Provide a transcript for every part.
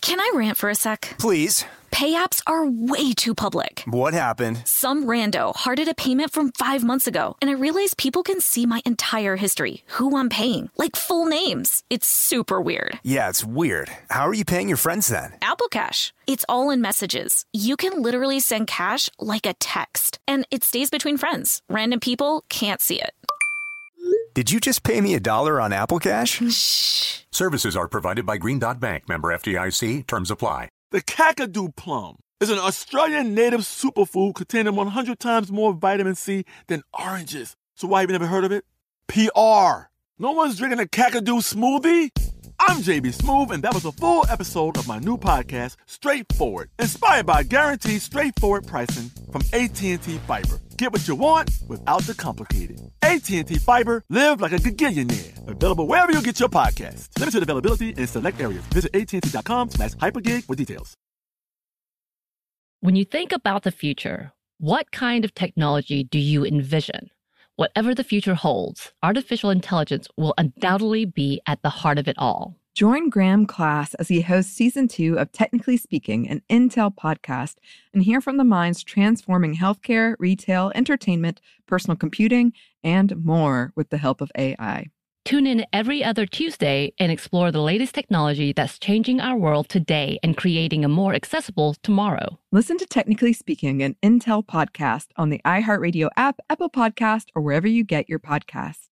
Can I rant for a sec? Please. Pay apps are way too public. What happened? Some rando hearted a payment from 5 months ago, and I realized people can see my entire history, who I'm paying, like full names. It's super weird. Yeah, it's weird. How are you paying your friends then? Apple Cash. It's all in messages. You can literally send cash like a text, and it stays between friends. Random people can't see it. Did you just pay me $1 on Apple Cash? Shh. Services are provided by Green Dot Bank. Member FDIC. Terms apply. The Kakadu plum is an Australian native superfood containing 100 times more vitamin C than oranges. So why have you never heard of it? PR. No one's drinking a Kakadu smoothie? I'm JB Smoove, and that was a full episode of my new podcast, Straightforward, inspired by guaranteed straightforward pricing from AT&T Fiber. Get what you want without the complicated. AT&T Fiber, live like a gigillionaire. Available wherever you get your podcasts. Limited availability in select areas. Visit AT&T.com/hypergig for details. When you think about the future, what kind of technology do you envision? Whatever the future holds, artificial intelligence will undoubtedly be at the heart of it all. Join Graham Class as he hosts Season 2 of Technically Speaking, an Intel podcast, and hear from the minds transforming healthcare, retail, entertainment, personal computing, and more with the help of AI. Tune in every other Tuesday and explore the latest technology that's changing our world today and creating a more accessible tomorrow. Listen to Technically Speaking, an Intel podcast on the iHeartRadio app, Apple Podcast, or wherever you get your podcasts.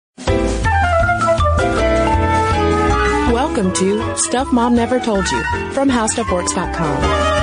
Welcome to Stuff Mom Never Told You from HowStuffWorks.com.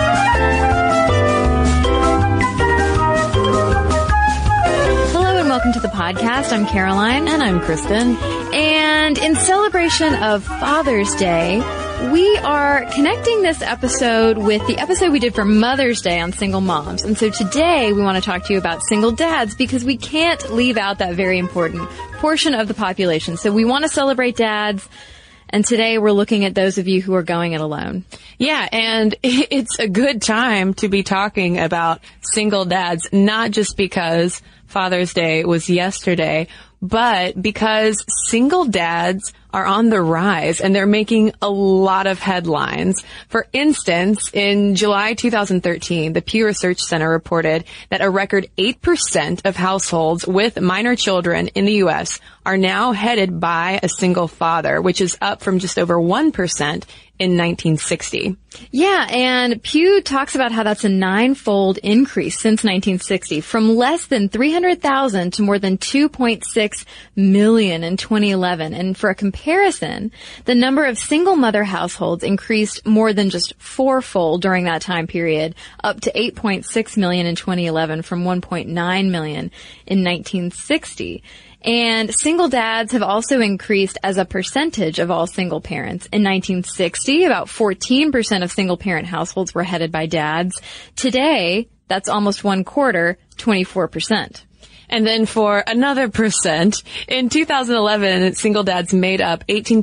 Welcome to the podcast. I'm Caroline. And I'm Kristen. And in celebration of Father's Day, we are connecting this episode with the episode we did for Mother's Day on single moms. And so today we want to talk to you about single dads because we can't leave out that very important portion of the population. So we want to celebrate dads. And today we're looking at those of you who are going it alone. Yeah, and it's a good time to be talking about single dads, not just because Father's Day was yesterday, but because single dads are on the rise and they're making a lot of headlines. For instance, in July 2013, the Pew Research Center reported that a record 8% of households with minor children in the U.S. are now headed by a single father, which is up from just over 1% in 1960. Yeah, and Pew talks about how that's a 9-fold increase since 1960, from less than 300,000 to more than 2.6 million in 2011. And for a comparison, the number of single mother households increased more than just 4-fold during that time period, up to 8.6 million in 2011 from 1.9 million in 1960. And single dads have also increased as a percentage of all single parents. In 1960, about 14% of single parent households were headed by dads. Today, that's almost 1/4, 24%. And then for another percent, in 2011, single dads made up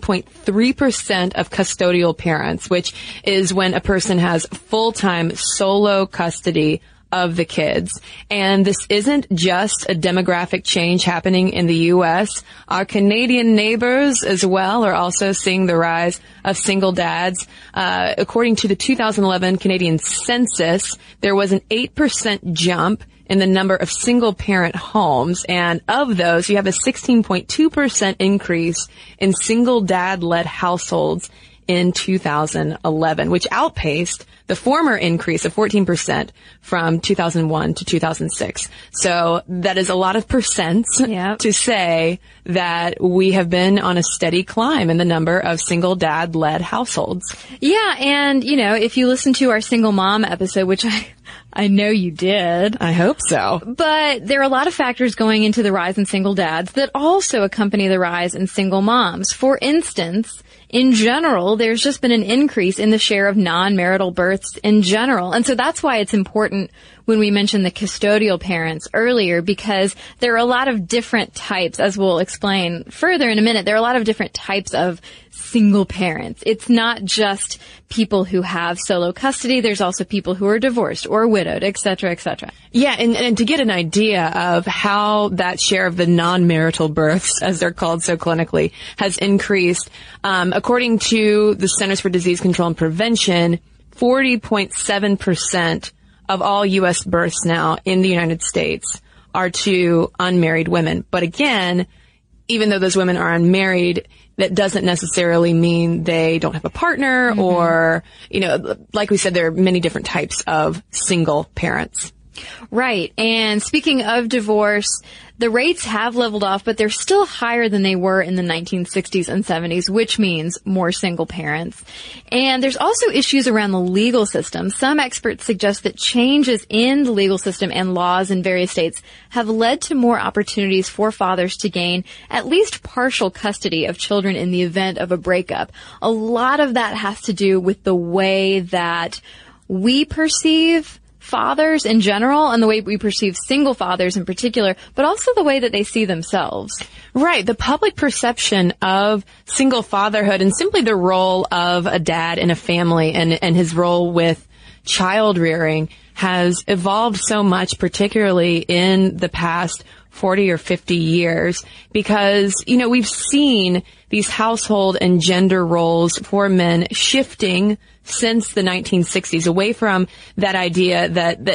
18.3% of custodial parents, which is when a person has full-time solo custody of the kids. And this isn't just a demographic change happening in the U.S. Our Canadian neighbors as well are also seeing the rise of single dads. According to the 2011 Canadian census, there was an 8% jump in the number of single-parent homes, and of those, you have a 16.2% increase in single-dad-led households in 2011, which outpaced the former increase of 14% from 2001 to 2006. So that is a lot of percents to say that we have been on a steady climb in the number of single dad-led households. Yeah, and, you know, if you listen to our single mom episode, which I know you did. I hope so. But there are a lot of factors going into the rise in single dads that also accompany the rise in single moms. For instance, in general, there's just been an increase in the share of non-marital births in general. And so that's why it's important when we mentioned the custodial parents earlier, because there are a lot of different types, as we'll explain further in a minute. There are a lot of different types of single parents. It's not just people who have solo custody. There's also people who are divorced or widowed, et cetera, et cetera. Yeah, and to get an idea of how that share of the non-marital births, as they're called so clinically, has increased, according to the Centers for Disease Control and Prevention, 40.7% of all U.S. births now in the United States are to unmarried women. But again, even though those women are unmarried, that doesn't necessarily mean they don't have a partner or, like we said, there are many different types of single parents. Right. And speaking of divorce, the rates have leveled off, but they're still higher than they were in the 1960s and 70s, which means more single parents. And there's also issues around the legal system. Some experts suggest that changes in the legal system and laws in various states have led to more opportunities for fathers to gain at least partial custody of children in the event of a breakup. A lot of that has to do with the way that we perceive fathers in general and the way we perceive single fathers in particular, but also the way that they see themselves. Right. The public perception of single fatherhood and simply the role of a dad in a family and his role with child rearing has evolved so much, particularly in the past 40 or 50 years, because, we've seen these household and gender roles for men shifting since the 1960s, away from that idea that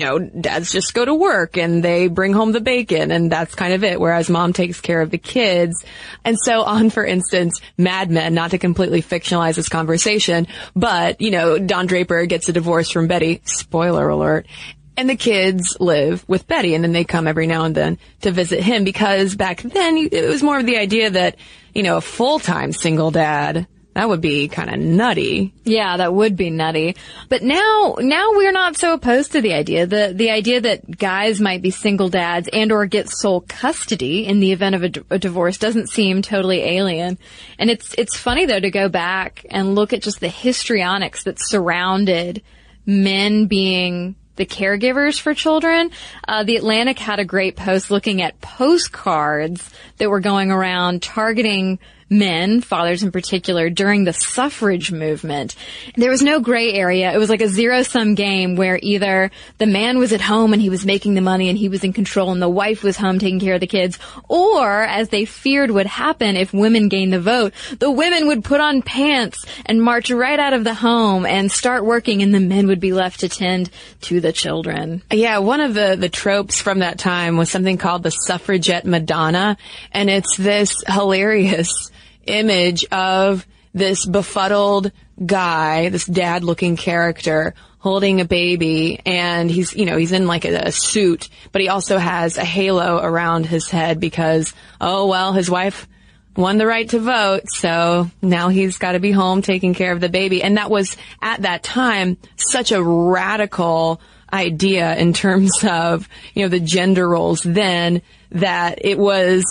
dads just go to work and they bring home the bacon and that's kind of it, whereas mom takes care of the kids. And so on, for instance, Mad Men, not to completely fictionalize this conversation, but, Don Draper gets a divorce from Betty, spoiler alert, and the kids live with Betty, and then they come every now and then to visit him, because back then it was more of the idea that, a full-time single dad, that would be kind of nutty. Yeah, that would be nutty. But now we're not so opposed to the idea. The idea that guys might be single dads and or get sole custody in the event of a divorce doesn't seem totally alien. And it's funny, though, to go back and look at just the histrionics that surrounded men being the caregivers for children. The Atlantic had a great post looking at postcards that were going around targeting men, fathers in particular, during the suffrage movement. There was no gray area. It was like a zero-sum game where either the man was at home and he was making the money and he was in control and the wife was home taking care of the kids, or, as they feared would happen if women gained the vote, the women would put on pants and march right out of the home and start working, and the men would be left to tend to the children. Yeah, one of the tropes from that time was something called the suffragette Madonna, and it's this hilarious image of this befuddled guy, this dad-looking character, holding a baby, and he's in like a suit, but he also has a halo around his head because, his wife won the right to vote, so now he's got to be home taking care of the baby. And that was, at that time, such a radical idea in terms of, the gender roles then, that it was,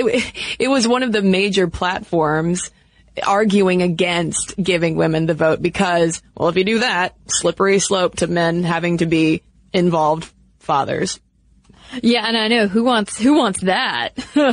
it was one of the major platforms arguing against giving women the vote because, if you do that, slippery slope to men having to be involved fathers. Yeah, and I know who wants that?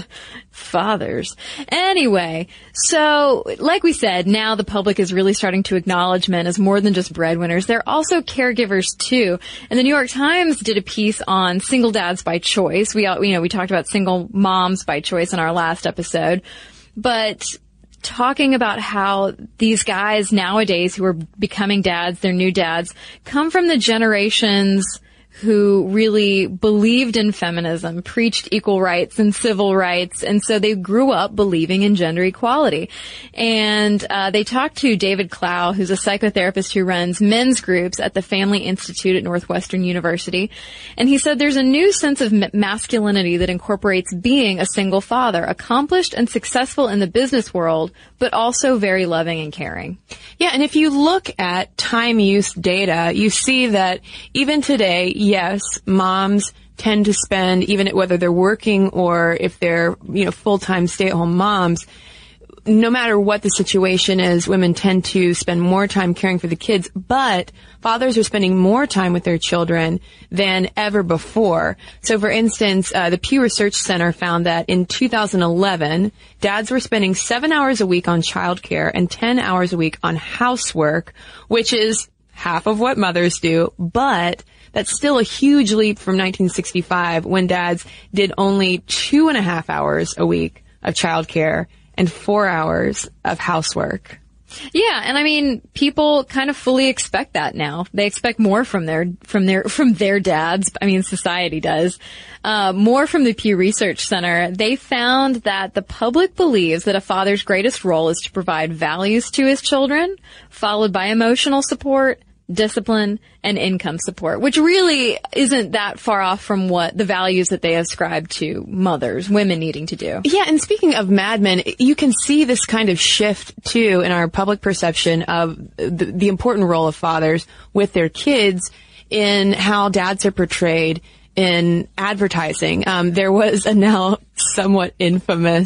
Fathers. Anyway, so like we said, now the public is really starting to acknowledge men as more than just breadwinners. They're also caregivers too. And the New York Times did a piece on single dads by choice. We talked about single moms by choice in our last episode, but talking about how these guys nowadays who are becoming dads, they're new dads, come from the generations who really believed in feminism, preached equal rights and civil rights, and so they grew up believing in gender equality. And they talked to David Clow, who's a psychotherapist who runs men's groups at the Family Institute at Northwestern University, and he said there's a new sense of masculinity that incorporates being a single father, accomplished and successful in the business world, but also very loving and caring. Yeah, and if you look at time use data, you see that even today, yes, moms tend to spend, even whether they're working or if they're, full-time stay-at-home moms, no matter what the situation is, women tend to spend more time caring for the kids, but fathers are spending more time with their children than ever before. So, for instance, the Pew Research Center found that in 2011, dads were spending 7 hours a week on childcare and 10 hours a week on housework, which is half of what mothers do, but that's still a huge leap from 1965 when dads did only 2.5 hours a week of childcare and 4 hours of housework. Yeah, and I mean, people kind of fully expect that now. They expect more from their dads. I mean, society does. More from the Pew Research Center. They found that the public believes that a father's greatest role is to provide values to his children, followed by emotional support, discipline, and income support, which really isn't that far off from what the values that they ascribe to mothers, women needing to do. Yeah, and speaking of Mad Men, you can see this kind of shift, too, in our public perception of the important role of fathers with their kids in how dads are portrayed in advertising. There was a now somewhat infamous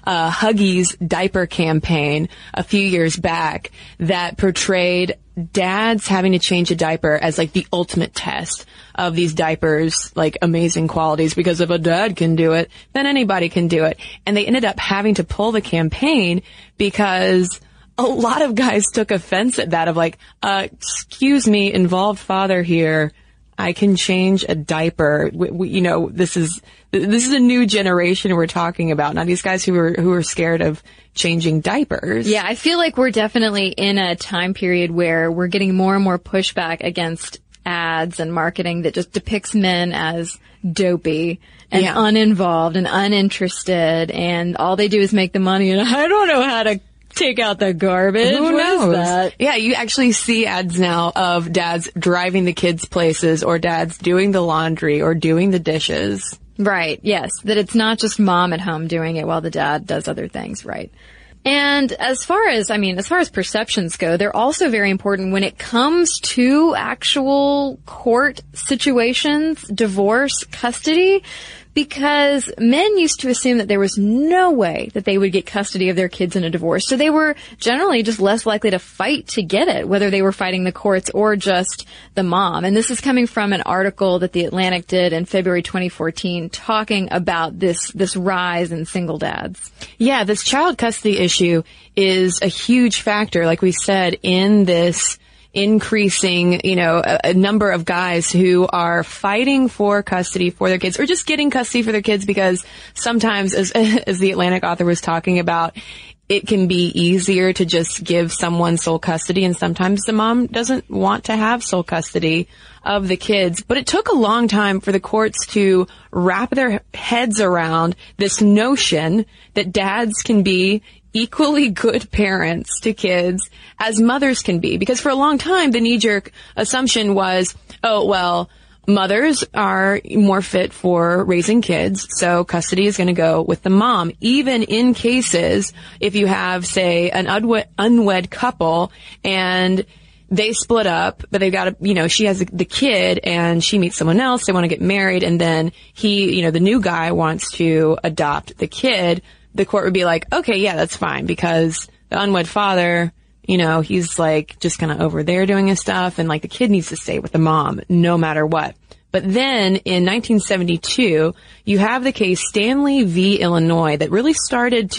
Huggies diaper campaign a few years back that portrayed dads having to change a diaper as like the ultimate test of these diapers, like amazing qualities, because if a dad can do it, then anybody can do it. And they ended up having to pull the campaign because a lot of guys took offense at that of like, excuse me, involved father here. I can change a diaper. You know, this is a new generation we're talking about. Now, these guys who are scared of changing diapers. Yeah, I feel like we're definitely in a time period where we're getting more and more pushback against ads and marketing that just depicts men as dopey and uninvolved and uninterested, and all they do is make the money, and I don't know how to take out the garbage. Who what knows? Is that? Yeah, you actually see ads now of dads driving the kids places, or dads doing the laundry or doing the dishes. Right, yes. That it's not just mom at home doing it while the dad does other things, right? And as far as perceptions go, they're also very important when it comes to actual court situations, divorce, custody, because men used to assume that there was no way that they would get custody of their kids in a divorce. So they were generally just less likely to fight to get it, whether they were fighting the courts or just the mom. And this is coming from an article that The Atlantic did in February 2014 talking about this rise in single dads. Yeah, this child custody issue is a huge factor, like we said, in this increasing, a number of guys who are fighting for custody for their kids, or just getting custody for their kids, because sometimes, as the Atlantic author was talking about, it can be easier to just give someone sole custody, and sometimes the mom doesn't want to have sole custody of the kids. But it took a long time for the courts to wrap their heads around this notion that dads can be equally good parents to kids as mothers can be. Because for a long time, the knee-jerk assumption was, oh, well, mothers are more fit for raising kids, so custody is going to go with the mom. Even in cases, if you have, say, an unwed couple and they split up, but they've got she has the kid and she meets someone else, they want to get married, and then the new guy wants to adopt the kid, the court would be like, okay, yeah, that's fine, because the unwed father, he's like just kind of over there doing his stuff, and like the kid needs to stay with the mom no matter what. But then in 1972, you have the case Stanley v. Illinois that really started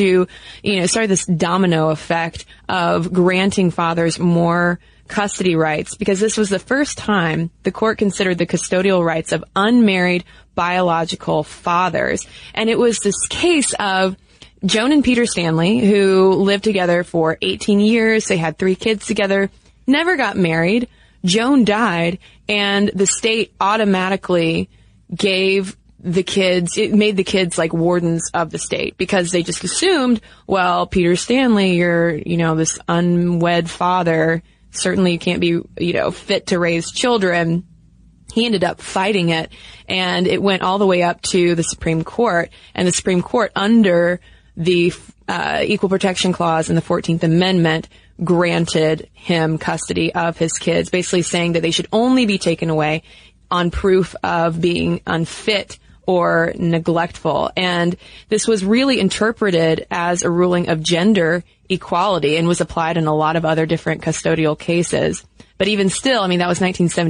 this domino effect of granting fathers more custody rights, because this was the first time the court considered the custodial rights of unmarried biological fathers. And it was this case of Joan and Peter Stanley, who lived together for 18 years. They had 3 kids together, never got married. Joan died, and the state automatically gave the kids, it made the kids like wardens of the state, because they just assumed, well, Peter Stanley, you're, this unwed father, certainly you can't be, fit to raise children. He ended up fighting it, and it went all the way up to the Supreme Court, and the Supreme Court, under the Equal Protection Clause in the 14th Amendment, granted him custody of his kids, basically saying that they should only be taken away on proof of being unfit or neglectful. And this was really interpreted as a ruling of gender equality and was applied in a lot of other different custodial cases. But even still, that was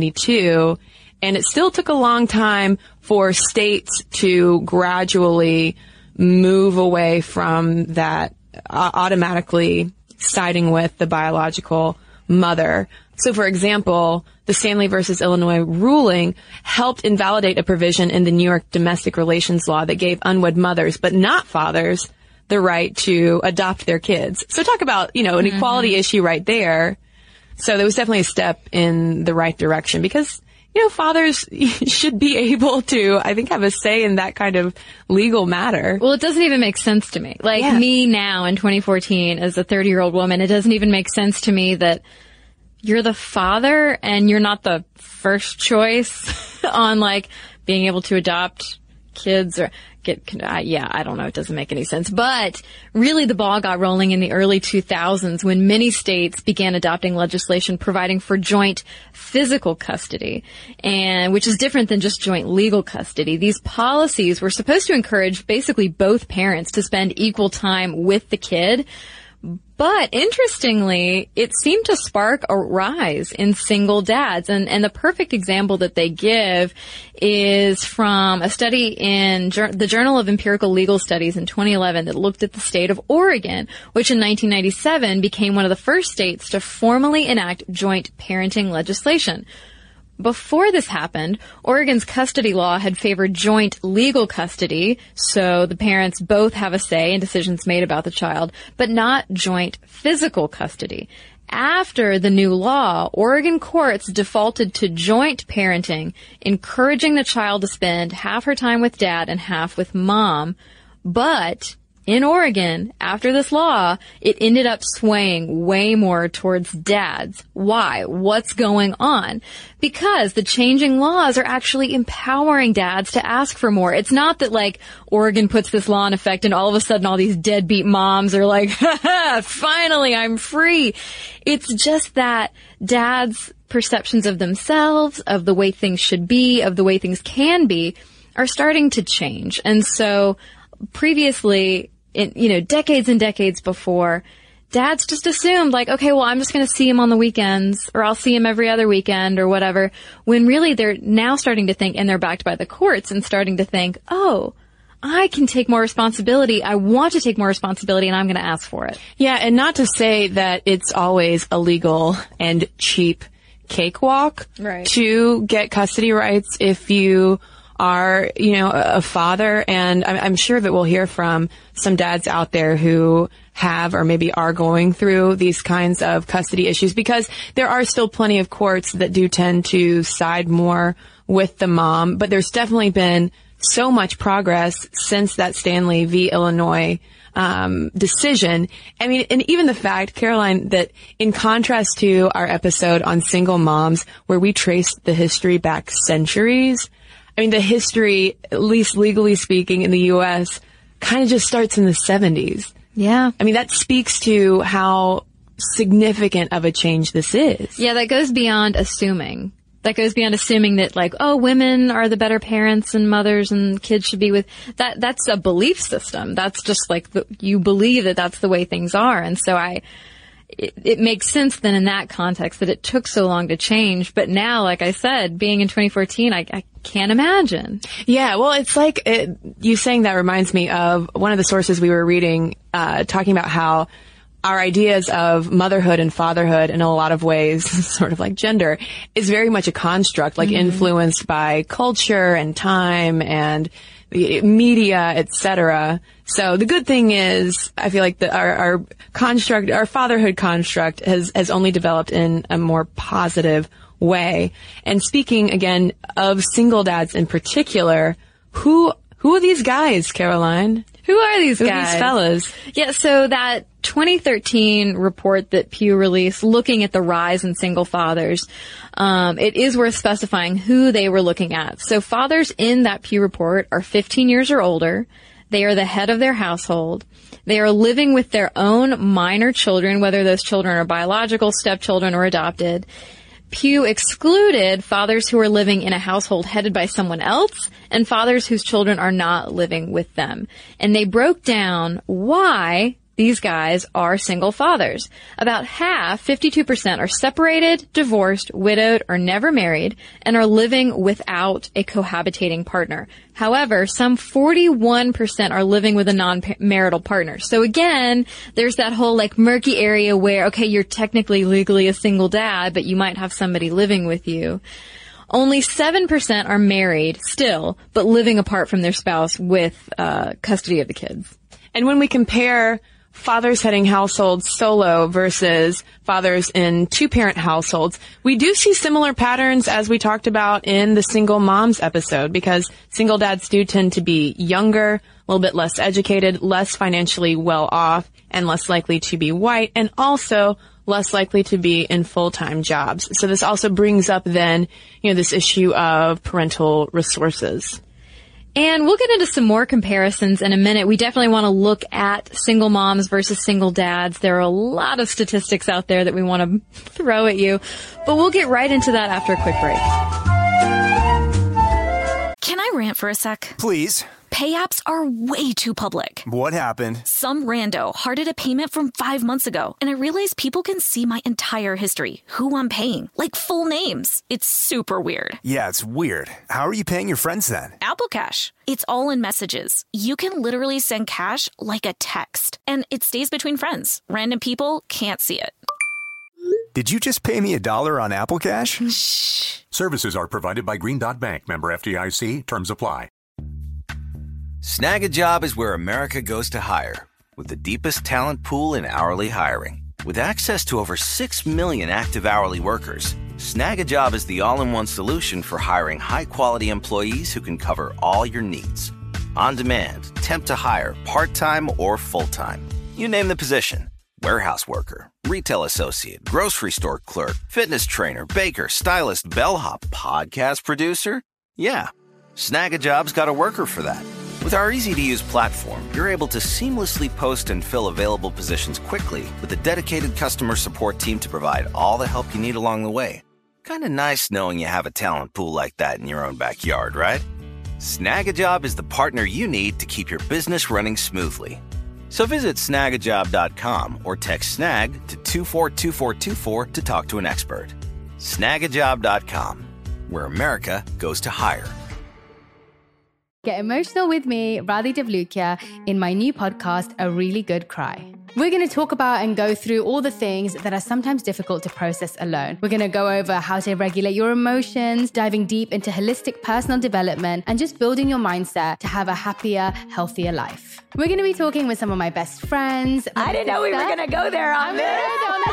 1972, and it still took a long time for states to gradually move away from that automatically siding with the biological mother. So, for example, the Stanley versus Illinois ruling helped invalidate a provision in the New York domestic relations law that gave unwed mothers, but not fathers, the right to adopt their kids. So talk about, an equality issue right there. So there was definitely a step in the right direction because, fathers should be able to, I think, have a say in that kind of legal matter. Well, it doesn't even make sense to me. Me now in 2014 as a 30-year-old woman, it doesn't even make sense to me that you're the father and you're not the first choice on being able to adopt kids or I don't know. It doesn't make any sense. But really the ball got rolling in the early 2000s when many states began adopting legislation providing for joint physical custody, and which is different than just joint legal custody. These policies were supposed to encourage basically both parents to spend equal time with the kid. But interestingly, it seemed to spark a rise in single dads. And the perfect example that they give is from a study in the Journal of Empirical Legal Studies in 2011 that looked at the state of Oregon, which in 1997 became one of the first states to formally enact joint parenting legislation. Before this happened, Oregon's custody law had favored joint legal custody, so the parents both have a say in decisions made about the child, but not joint physical custody. After the new law, Oregon courts defaulted to joint parenting, encouraging the child to spend half her time with dad and half with mom. But in Oregon, after this law, it ended up swaying way more towards dads. Why? What's going on? Because the changing laws are actually empowering dads to ask for more. It's not that Oregon puts this law in effect and all of a sudden all these deadbeat moms are like, ha, finally I'm free. It's just that dads' perceptions of themselves, of the way things should be, of the way things can be, are starting to change. And so previously, decades and decades before, dads just assumed okay, well, I'm just going to see him on the weekends or I'll see him every other weekend or whatever, when really they're now starting to think, and they're backed by the courts and starting to think, oh, I can take more responsibility. I want to take more responsibility and I'm going to ask for it. Yeah. And not to say that it's always a legal and cheap cakewalk to get custody rights if you are, a father. And I'm sure that we'll hear from some dads out there who have or maybe are going through these kinds of custody issues, because there are still plenty of courts that do tend to side more with the mom. But there's definitely been so much progress since that Stanley v. Illinois decision. I mean, and even the fact, Caroline, that in contrast to our episode on single moms, where we traced the history back centuries, I mean, the history, at least legally speaking, in the U.S., kind of just starts in the 70s. Yeah. I mean, that speaks to how significant of a change this is. Yeah, that goes beyond assuming. That goes beyond assuming that women are the better parents and mothers and kids should be with that. That's a belief system. That's just you believe that that's the way things are. And so it makes sense then in that context that it took so long to change. But now, like I said, being in 2014, I can't imagine. Yeah, well, it's you saying that reminds me of one of the sources we were reading, talking about how our ideas of motherhood and fatherhood in a lot of ways, sort of like gender, is very much a construct, influenced by culture and time and media, etc. So the good thing is, I feel like that our construct, our fatherhood construct has only developed in a more positive way. And speaking again of single dads in particular, who are these guys, Caroline? Who are these guys? Who are these fellas? Yeah, so that 2013 report that Pew released looking at the rise in single fathers, it is worth specifying who they were looking at. So fathers in that Pew report are 15 years or older. They are the head of their household. They are living with their own minor children, whether those children are biological, stepchildren, or adopted. Pew excluded fathers who are living in a household headed by someone else and fathers whose children are not living with them. And they broke down why these guys are single fathers. About half, 52%, are separated, divorced, widowed, or never married, and are living without a cohabitating partner. However, some 41% are living with a non-marital partner. So again, there's that whole murky area where, okay, you're technically legally a single dad, but you might have somebody living with you. Only 7% are married still, but living apart from their spouse with custody of the kids. And when we compare fathers heading households solo versus fathers in two-parent households, we do see similar patterns as we talked about in the single moms episode, because single dads do tend to be younger, a little bit less educated, less financially well off, and less likely to be white, and also less likely to be in full-time jobs. So this also brings up then, this issue of parental resources. And we'll get into some more comparisons in a minute. We definitely want to look at single moms versus single dads. There are a lot of statistics out there that we want to throw at you, but we'll get right into that after a quick break. Can I rant for a sec? Please. Pay apps are way too public. What happened? Some rando hearted a payment from 5 months ago, and I realized people can see my entire history, who I'm paying, like full names. It's super weird. Yeah, it's weird. How are you paying your friends then? Apple Cash. It's all in messages. You can literally send cash like a text, and it stays between friends. Random people can't see it. Did you just pay me $1 on Apple Cash? Shh. Services are provided by Green Dot Bank, member FDIC. Terms apply. Snag a Job is where America goes to hire, with the deepest talent pool in hourly hiring. With access to over 6 million active hourly workers, Snag a Job is the all-in-one solution for hiring high-quality employees who can cover all your needs. On demand, temp to hire, part-time or full-time. You name the position. Warehouse worker, retail associate, grocery store clerk, fitness trainer, baker, stylist, bellhop, podcast producer. Yeah, Snag a Job's got a worker for that. With our easy-to-use platform, you're able to seamlessly post and fill available positions quickly with a dedicated customer support team to provide all the help you need along the way. Kind of nice knowing you have a talent pool like that in your own backyard, right? Snag a Job is the partner you need to keep your business running smoothly. So visit snagajob.com or text SNAG to 242424 to talk to an expert. Snagajob.com, where America goes to hire. Get emotional with me, Radhi Devlukia, in my new podcast, A Really Good Cry. We're going to talk about and go through all the things that are sometimes difficult to process alone. We're going to go over how to regulate your emotions, diving deep into holistic personal development, and just building your mindset to have a happier, healthier life. We're going to be talking with some of my best friends. I didn't know we were going to go there on this.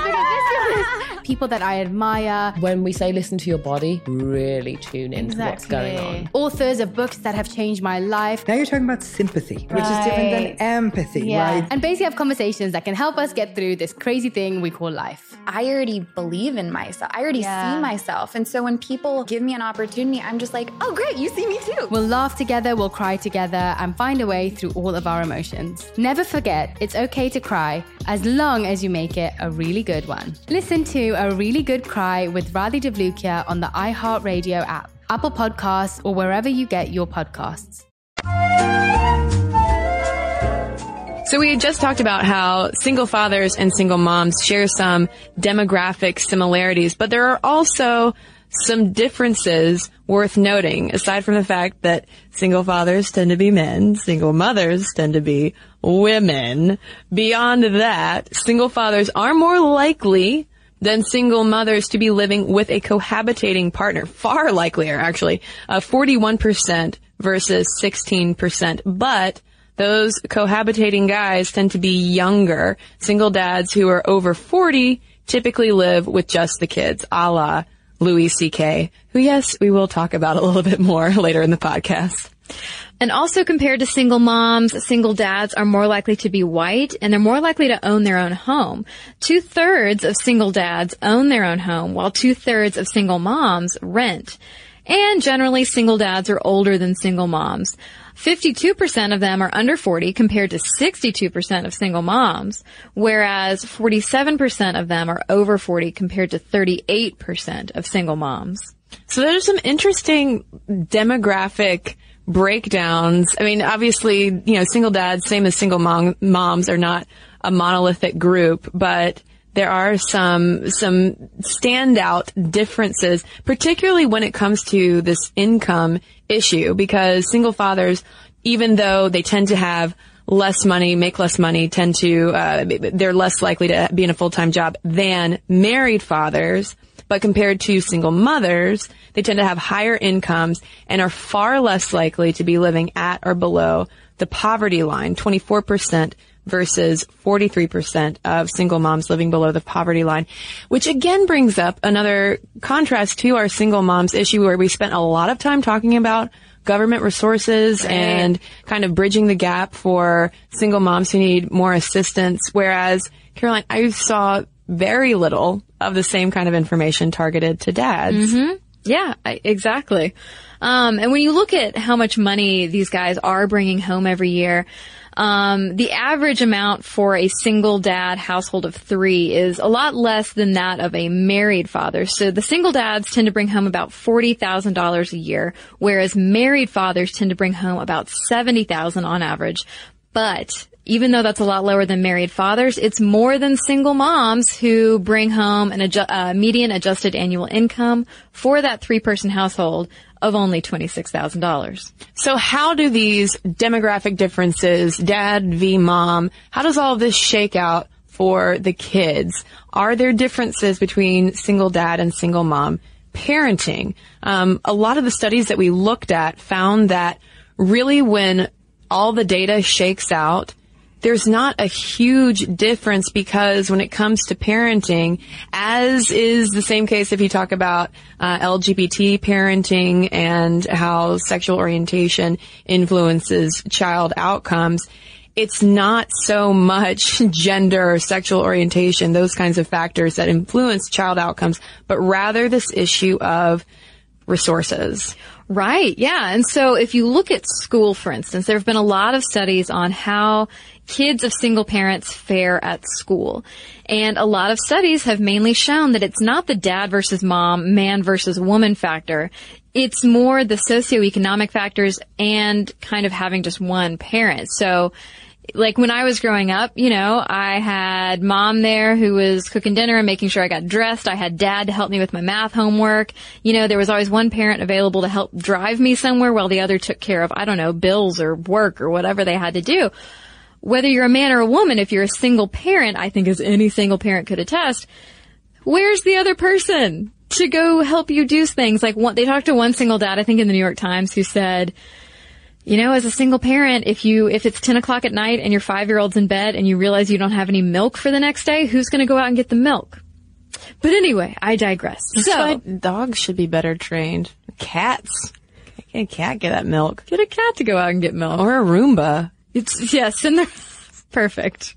People that I admire. When we say listen to your body, really tune into what's going on. Authors of books that have changed my life. Now you're talking about sympathy, which is different than empathy, right? And basically have conversations that can help us get through this crazy thing we call life. I already believe in myself. I already see myself. And so when people give me an opportunity, I'm just like, oh, great, you see me too. We'll laugh together, we'll cry together, and find a way through all of our emotions. Never forget, it's okay to cry, as long as you make it a really good one. Listen to A Really Good Cry with Radhi Devlukia on the iHeartRadio app, Apple Podcasts, or wherever you get your podcasts. So we had just talked about how single fathers and single moms share some demographic similarities, but there are also some differences worth noting, aside from the fact that single fathers tend to be men, single mothers tend to be women. Beyond that, single fathers are more likely than single mothers to be living with a cohabitating partner. Far likelier, actually. 41% versus 16%. But those cohabitating guys tend to be younger. Single dads who are over 40 typically live with just the kids, a la Louis C.K., who, yes, we will talk about a little bit more later in the podcast. And also compared to single moms, single dads are more likely to be white, and they're more likely to own their own home. 2/3 of single dads own their own home, while 2/3 of single moms rent. And generally, single dads are older than single moms. 52% of them are under 40 compared to 62% of single moms, whereas 47% of them are over 40 compared to 38% of single moms. So there's some interesting demographic breakdowns. I mean, obviously, single dads, same as single moms, are not a monolithic group, but there are some standout differences, particularly when it comes to this income issue, because single fathers, even though they tend to have less money, make less money, they're less likely to be in a full-time job than married fathers. But compared to single mothers, they tend to have higher incomes and are far less likely to be living at or below the poverty line, 24% versus 43% of single moms living below the poverty line, which again brings up another contrast to our single moms issue where we spent a lot of time talking about government resources and kind of bridging the gap for single moms who need more assistance. Whereas, Caroline, I saw very little of the same kind of information targeted to dads. Mm-hmm. Yeah, exactly. And when you look at how much money these guys are bringing home every year, the average amount for a single dad household of 3 is a lot less than that of a married father. So the single dads tend to bring home about $40,000 a year, whereas married fathers tend to bring home about $70,000 on average. But even though that's a lot lower than married fathers, it's more than single moms who bring home a median adjusted annual income for that 3-person household of only $26,000. So how do these demographic differences, dad v. mom, how does all of this shake out for the kids? Are there differences between single dad and single mom parenting? A lot of the studies that we looked at found that really when all the data shakes out, there's not a huge difference because when it comes to parenting, as is the same case if you talk about LGBT parenting and how sexual orientation influences child outcomes, it's not so much gender, sexual orientation, those kinds of factors that influence child outcomes, but rather this issue of resources. Right, yeah. And so if you look at school, for instance, there have been a lot of studies on how kids of single parents fare at school. And a lot of studies have mainly shown that it's not the dad versus mom, man versus woman factor. It's more the socioeconomic factors and kind of having just one parent. So like when I was growing up, you know, I had mom there who was cooking dinner and making sure I got dressed. I had dad to help me with my math homework. You know, there was always one parent available to help drive me somewhere while the other took care of, I don't know, bills or work or whatever they had to do. Whether you're a man or a woman, if you're a single parent, I think as any single parent could attest, where's the other person to go help you do things? Like they talked to one single dad, I think in the New York Times, who said, you know, as a single parent, if it's 10 o'clock at night and your 5-year-old's in bed and you realize you don't have any milk for the next day, who's going to go out and get the milk? But anyway, I digress. That's why dogs should be better trained. Cats. Can a cat get that milk? Get a cat to go out and get milk. Or a Roomba. Yes, and they're perfect.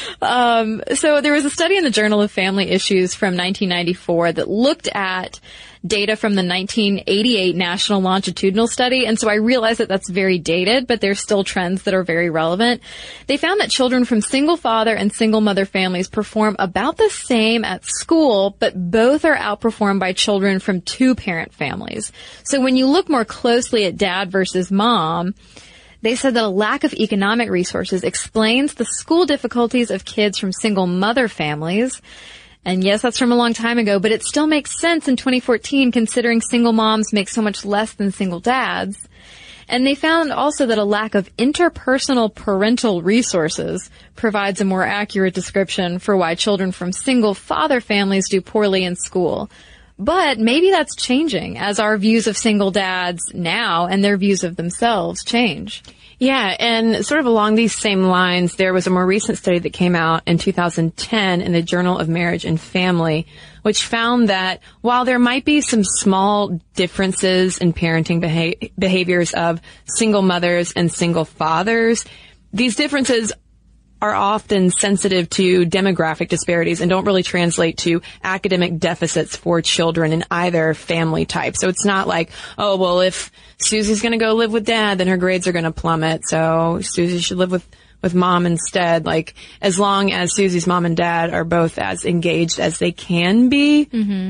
So there was a study in the Journal of Family Issues from 1994 that looked at data from the 1988 National Longitudinal Study. And so I realize that that's very dated, but there's still trends that are very relevant. They found that children from single father and single mother families perform about the same at school, but both are outperformed by children from 2-parent families. So when you look more closely at dad versus mom, they said that a lack of economic resources explains the school difficulties of kids from single mother families. And yes, that's from a long time ago, but it still makes sense in 2014 considering single moms make so much less than single dads. And they found also that a lack of interpersonal parental resources provides a more accurate description for why children from single father families do poorly in school. But maybe that's changing as our views of single dads now and their views of themselves change. Yeah, and sort of along these same lines, there was a more recent study that came out in 2010 in the Journal of Marriage and Family, which found that while there might be some small differences in parenting behaviors of single mothers and single fathers, these differences are often sensitive to demographic disparities and don't really translate to academic deficits for children in either family type. So it's not like, oh, well, if Susie's going to go live with dad, then her grades are going to plummet. So Susie should live with mom instead. Like, as long as Susie's mom and dad are both as engaged as they can be,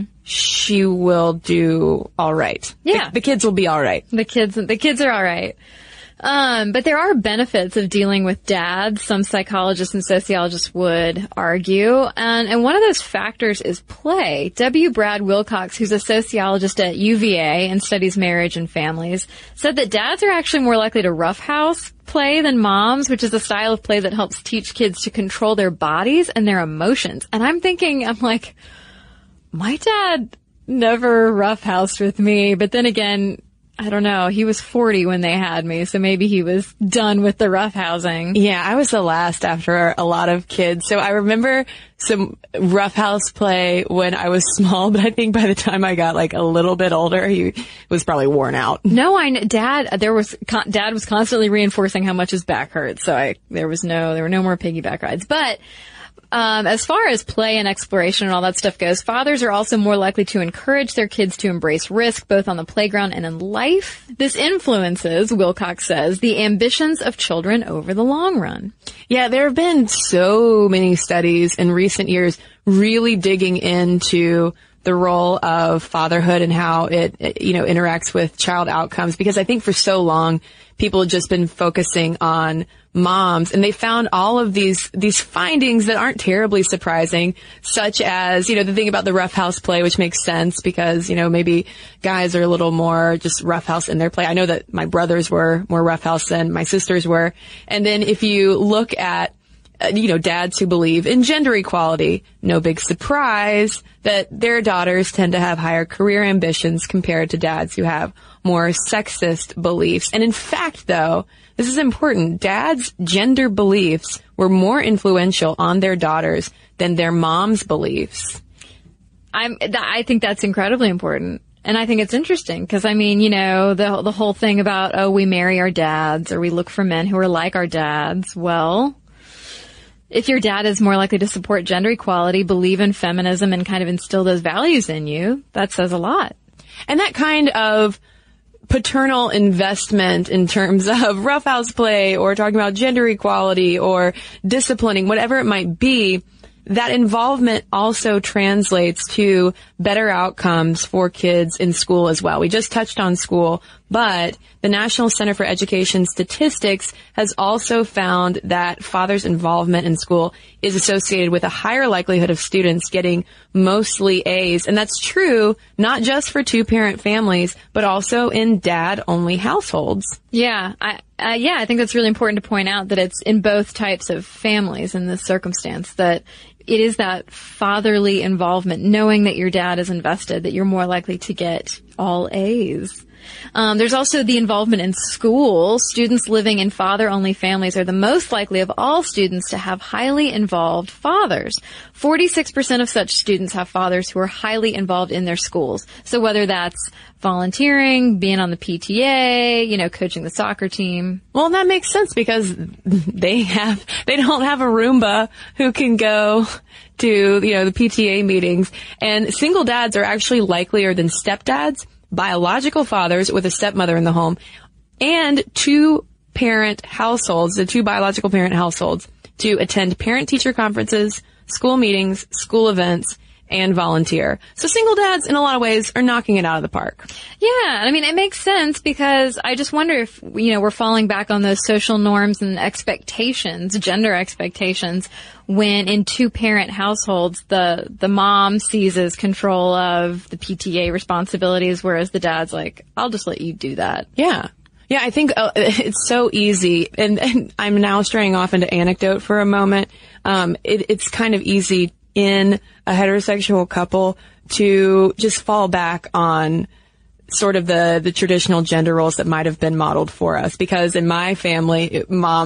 she will do all right. Yeah. The kids will be all right. The kids are all right. But there are benefits of dealing with dads, some psychologists and sociologists would argue. And one of those factors is play. W. Brad Wilcox, who's a sociologist at UVA and studies marriage and families, said that dads are actually more likely to roughhouse play than moms, which is a style of play that helps teach kids to control their bodies and their emotions. And I'm like, my dad never roughhoused with me. But then again, I don't know. He was 40 when they had me, so maybe he was done with the roughhousing. Yeah, I was the last after a lot of kids. So I remember some roughhouse play when I was small, but I think by the time I got like a little bit older, he was probably worn out. No, Dad was constantly reinforcing how much his back hurt. So there were no more piggyback rides. But as far as play and exploration and all that stuff goes, fathers are also more likely to encourage their kids to embrace risk, both on the playground and in life. This influences, Wilcox says, the ambitions of children over the long run. Yeah, there have been so many studies in recent years really digging into the role of fatherhood and how it interacts with child outcomes, because I think for so long people have just been focusing on moms, and they found all of these findings that aren't terribly surprising, such as, the thing about the roughhouse play, which makes sense because, maybe guys are a little more just roughhouse in their play. I know that my brothers were more roughhouse than my sisters were. And then if you look at dads who believe in gender equality, no big surprise that their daughters tend to have higher career ambitions compared to dads who have more sexist beliefs. And in fact, though, this is important, dads' gender beliefs were more influential on their daughters than their mom's beliefs. I think that's incredibly important. And I think it's interesting because, the whole thing about, we marry our dads or we look for men who are like our dads. Well, if your dad is more likely to support gender equality, believe in feminism, and kind of instill those values in you, that says a lot. And that kind of paternal investment in terms of roughhouse play or talking about gender equality or disciplining, whatever it might be, that involvement also translates to better outcomes for kids in school as well. We just touched on school, but the National Center for Education Statistics has also found that fathers' involvement in school is associated with a higher likelihood of students getting mostly A's. And that's true not just for two-parent families, but also in dad-only households. Yeah, I think that's really important to point out that it's in both types of families in this circumstance, that it is that fatherly involvement, knowing that your dad is invested, that you're more likely to get all A's. There's also the involvement in school. Students living in father-only families are the most likely of all students to have highly involved fathers. 46% of such students have fathers who are highly involved in their schools. So whether that's volunteering, being on the PTA, coaching the soccer team. Well, that makes sense because they don't have a Roomba who can go to, the PTA meetings. And single dads are actually likelier than stepdads, biological fathers with a stepmother in the home, and two-parent households, the two biological parent households, to attend parent-teacher conferences, school meetings, school events, and volunteer. So single dads, in a lot of ways, are knocking it out of the park. Yeah, it makes sense because I just wonder if, we're falling back on those social norms and expectations, gender expectations, when in two-parent households, the mom seizes control of the PTA responsibilities, whereas the dad's like, I'll just let you do that. Yeah. Yeah, I think it's so easy, and I'm now straying off into anecdote for a moment. It's kind of easy in a heterosexual couple to just fall back on sort of the traditional gender roles that might have been modeled for us. Because in my family,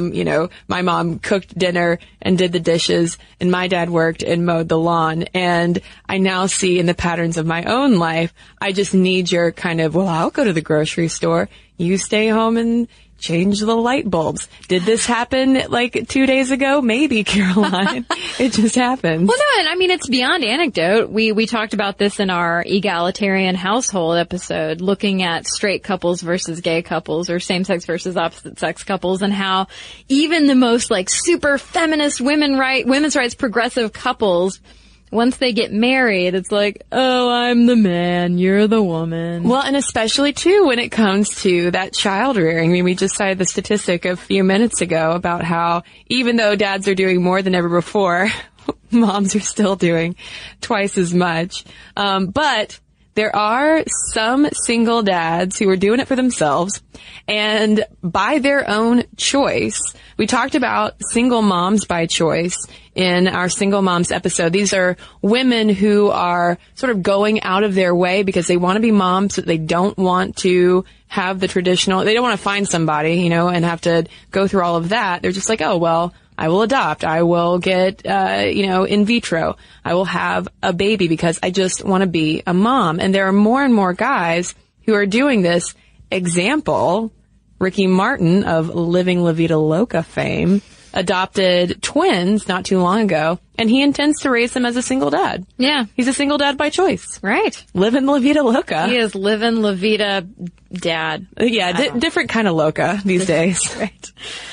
my mom cooked dinner and did the dishes, and my dad worked and mowed the lawn. And I now see in the patterns of my own life, I just need your kind of, I'll go to the grocery store. You stay home and change the light bulbs. Did this happen like 2 days ago? Maybe, Caroline. It just happened. Well, no, and it's beyond anecdote. We talked about this in our egalitarian household episode, looking at straight couples versus gay couples, or same-sex versus opposite-sex couples, and how even the most super feminist women's rights progressive couples, once they get married, it's like, oh, I'm the man, you're the woman. Well, and especially, too, when it comes to that child rearing. We just cited the statistic a few minutes ago about how even though dads are doing more than ever before, moms are still doing twice as much. But there are some single dads who are doing it for themselves and by their own choice. We talked about single moms by choice in our single moms episode. These are women who are sort of going out of their way because they want to be moms, but they don't want to have the traditional, they don't want to find somebody, and have to go through all of that. They're just like, oh, well, I will adopt. I will get, in vitro. I will have a baby because I just want to be a mom. And there are more and more guys who are doing this. Example, Ricky Martin of Living La Vida Loca fame adopted twins not too long ago, and he intends to raise them as a single dad. Yeah. He's a single dad by choice. Right. Living La Vida Loca. He is living La Vida dad. Yeah, different kind of loca these days. Right.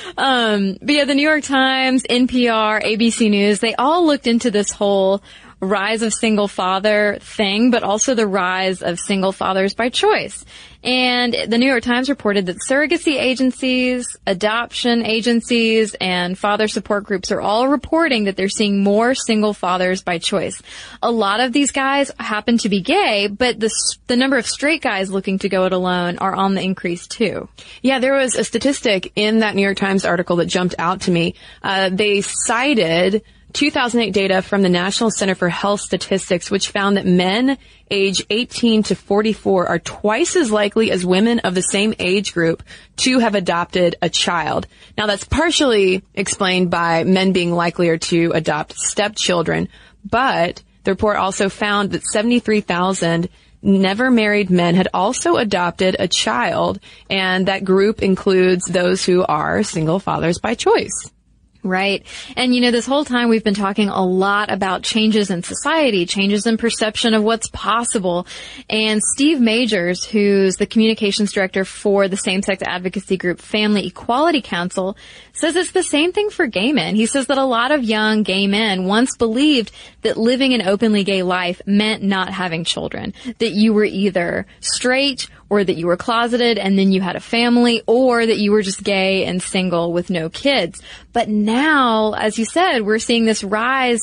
But yeah, the New York Times, NPR, ABC News, they all looked into this whole rise of single father thing, but also the rise of single fathers by choice. And the New York Times reported that surrogacy agencies, adoption agencies, and father support groups are all reporting that they're seeing more single fathers by choice. A lot of these guys happen to be gay, but the number of straight guys looking to go it alone are on the increase too. Yeah, there was a statistic in that New York Times article that jumped out to me. They cited 2008 data from the National Center for Health Statistics, which found that men age 18 to 44 are twice as likely as women of the same age group to have adopted a child. Now, that's partially explained by men being likelier to adopt stepchildren, but the report also found that 73,000 never married men had also adopted a child, and that group includes those who are single fathers by choice. Right. And this whole time we've been talking a lot about changes in society, changes in perception of what's possible. And Steve Majors, who's the communications director for the same-sex advocacy group Family Equality Council, says it's the same thing for gay men. He says that a lot of young gay men once believed that living an openly gay life meant not having children, that you were either straight or that you were closeted and then you had a family, or that you were just gay and single with no kids. But now, as you said, we're seeing this rise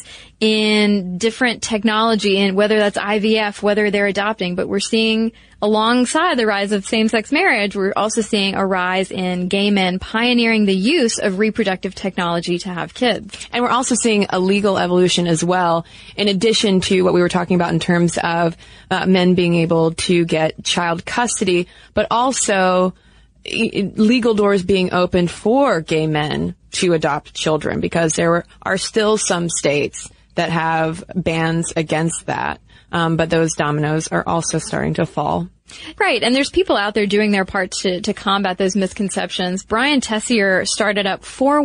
in different technology, and whether that's IVF, whether they're adopting, but we're seeing alongside the rise of same-sex marriage, we're also seeing a rise in gay men pioneering the use of reproductive technology to have kids. And we're also seeing a legal evolution as well, in addition to what we were talking about in terms of men being able to get child custody, but also legal doors being opened for gay men to adopt children, because there are still some states that have bans against that. But those dominoes are also starting to fall. Right. And there's people out there doing their part to combat those misconceptions. Brian Tessier started up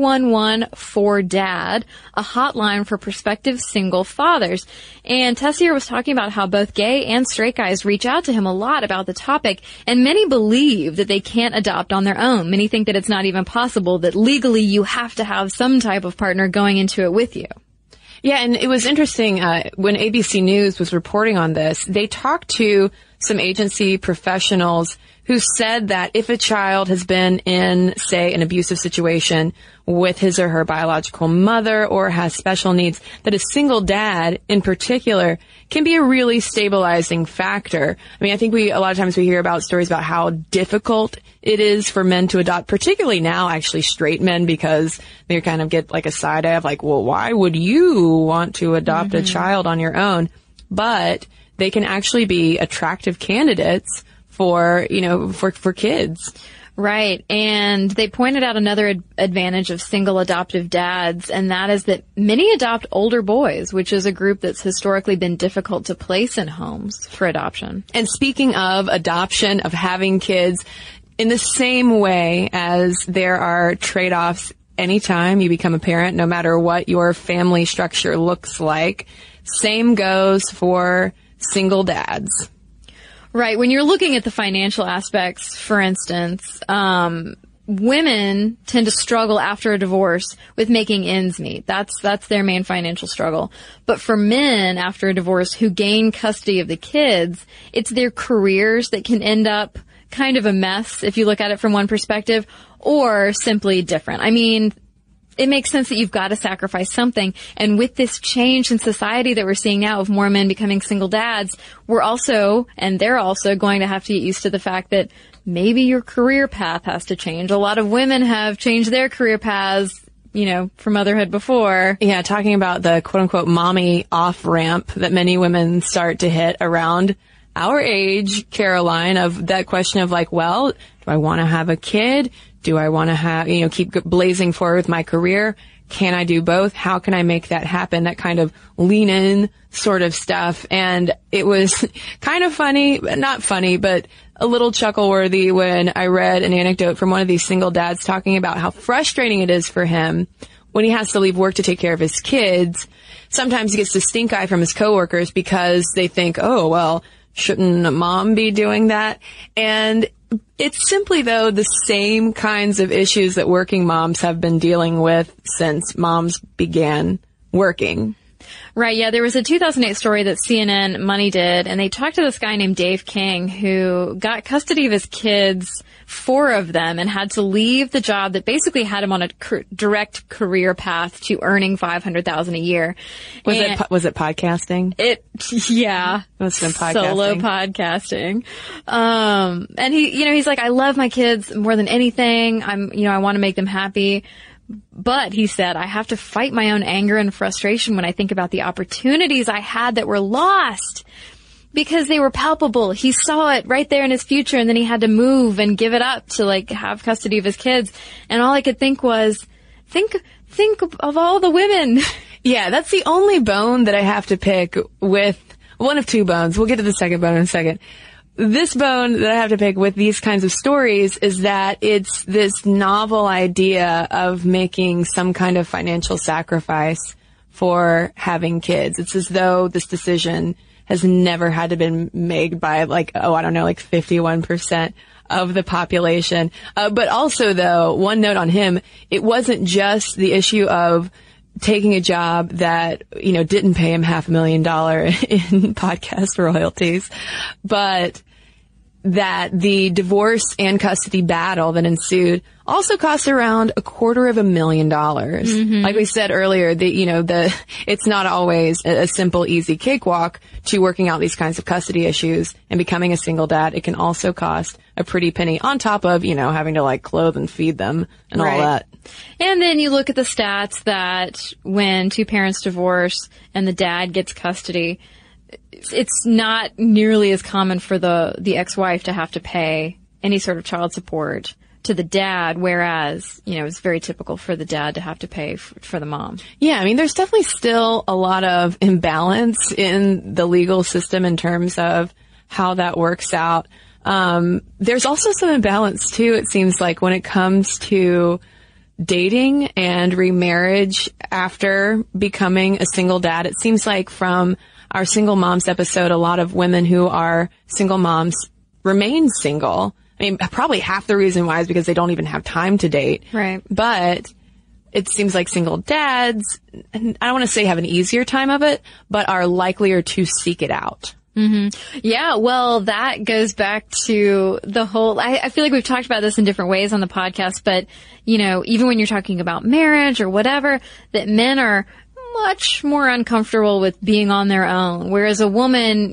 411-4DAD, a hotline for prospective single fathers. And Tessier was talking about how both gay and straight guys reach out to him a lot about the topic. And many believe that they can't adopt on their own. Many think that it's not even possible, that legally you have to have some type of partner going into it with you. Yeah, and it was interesting, when ABC News was reporting on this, they talked to some agency professionals who said that if a child has been in, say, an abusive situation with his or her biological mother or has special needs, that a single dad in particular can be a really stabilizing factor. I mean, I think a lot of times we hear about stories about how difficult it is for men to adopt, particularly now, actually straight men, because they kind of get like a side eye of like, well, why would you want to adopt a child on your own? But they can actually be attractive candidates for kids. Right. And they pointed out another advantage of single adoptive dads, and that is that many adopt older boys, which is a group that's historically been difficult to place in homes for adoption. And speaking of adoption, of having kids, in the same way as there are trade-offs anytime you become a parent, no matter what your family structure looks like, same goes for single dads. Right. When you're looking at the financial aspects, for instance, women tend to struggle after a divorce with making ends meet. That's their main financial struggle. But for men after a divorce who gain custody of the kids, it's their careers that can end up kind of a mess if you look at it from one perspective, or simply different. I mean, it makes sense that you've got to sacrifice something. And with this change in society that we're seeing now of more men becoming single dads, they're also going to have to get used to the fact that maybe your career path has to change. A lot of women have changed their career paths, for motherhood before. Yeah, talking about the quote-unquote mommy off-ramp that many women start to hit around our age, Caroline, of that question of like, well, do I want to have a kid? Do I want to have, keep blazing forward with my career? Can I do both? How can I make that happen? That kind of lean in sort of stuff. And it was kind of funny, not funny, but a little chuckle worthy when I read an anecdote from one of these single dads talking about how frustrating it is for him when he has to leave work to take care of his kids. Sometimes he gets the stink eye from his coworkers because they think, oh, well, shouldn't mom be doing that? And it's simply, though, the same kinds of issues that working moms have been dealing with since moms began working. Right, yeah. There was a 2008 story that CNN Money did, and they talked to this guy named Dave King who got custody of his kids, 4 of them, and had to leave the job that basically had him on a direct career path to earning $500,000 a year. Was it podcasting? Yeah. Must have been podcasting. Solo podcasting. And he's like, I love my kids more than anything. I want to make them happy. But, he said, I have to fight my own anger and frustration when I think about the opportunities I had that were lost because they were palpable. He saw it right there in his future, and then he had to move and give it up to, have custody of his kids. And all I could think was, think of all the women. Yeah, that's the only bone that I have to pick with one of 2 bones. We'll get to the second bone in a second. This bone that I have to pick with these kinds of stories is that it's this novel idea of making some kind of financial sacrifice for having kids. It's as though this decision has never had to been made by 51% of the population. But also, though, one note on him, it wasn't just the issue of taking a job that, didn't pay him $500,000 in podcast royalties, but that the divorce and custody battle that ensued also cost around $250,000. Mm-hmm. Like we said earlier, it's not always a simple, easy cakewalk to working out these kinds of custody issues and becoming a single dad. It can also cost a pretty penny on top of, having to clothe and feed them and all that. And then you look at the stats that when 2 parents divorce and the dad gets custody, it's not nearly as common for the ex-wife to have to pay any sort of child support to the dad, whereas, it's very typical for the dad to have to pay for the mom. Yeah, there's definitely still a lot of imbalance in the legal system in terms of how that works out. There's also some imbalance, too, it seems like, when it comes to dating and remarriage after becoming a single dad. It seems like from our single moms episode, a lot of women who are single moms remain single. Probably half the reason why is because they don't even have time to date. Right. But it seems like single dads, and I don't want to say have an easier time of it, but are likelier to seek it out. Mm-hmm. Yeah, well, that goes back to the whole, I feel like we've talked about this in different ways on the podcast, but, even when you're talking about marriage or whatever, that men are much more uncomfortable with being on their own. Whereas a woman,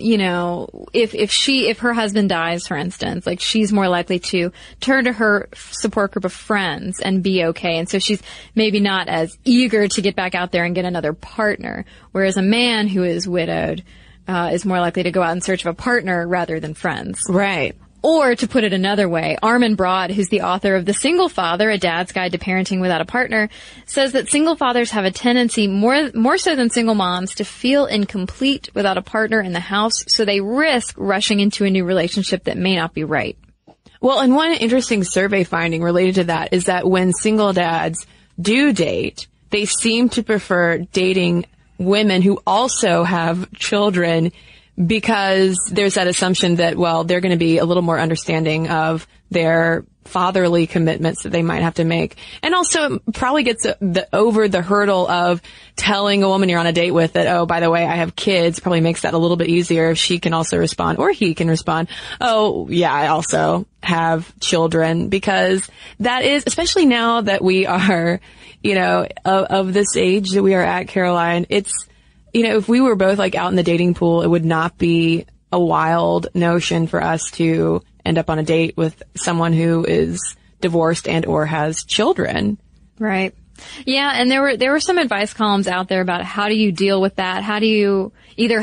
if her husband dies, for instance, she's more likely to turn to her support group of friends and be okay. And so she's maybe not as eager to get back out there and get another partner. Whereas a man who is widowed, is more likely to go out in search of a partner rather than friends. Right. Or to put it another way, Armin Broad, who's the author of The Single Father, A Dad's Guide to Parenting Without a Partner, says that single fathers have a tendency, more so than single moms, to feel incomplete without a partner in the house, so they risk rushing into a new relationship that may not be right. Well, and one interesting survey finding related to that is that when single dads do date, they seem to prefer dating women who also have children, because there's that assumption that, well, they're going to be a little more understanding of their fatherly commitments that they might have to make. And also probably gets over the hurdle of telling a woman you're on a date with that, oh, by the way, I have kids, probably makes that a little bit easier if she can also respond, or he can respond, oh, yeah, I also have children. Because that is, especially now that we are, of this age that we are at, Caroline, it's, if we were both like out in the dating pool, it would not be a wild notion for us to end up on a date with someone who is divorced and or has children. Right. Yeah, and there were some advice columns out there about how do you deal with that? How do you